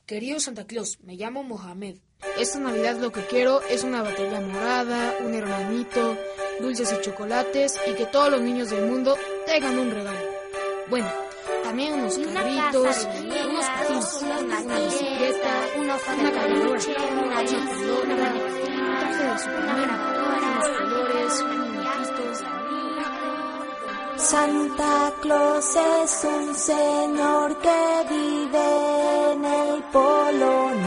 Querido Santa Claus, me llamo Mohamed. Esta Navidad lo que quiero es una batería morada, un hermanito, dulces y chocolates y que todos los niños del mundo tengan un regalo. Bueno, también unos carritos, unos patines, una bicicleta, una caminadora, una pelota, un traje de Superman, unos colores, muñequitos. Santa Claus es un señor que vive en el Polo Norte.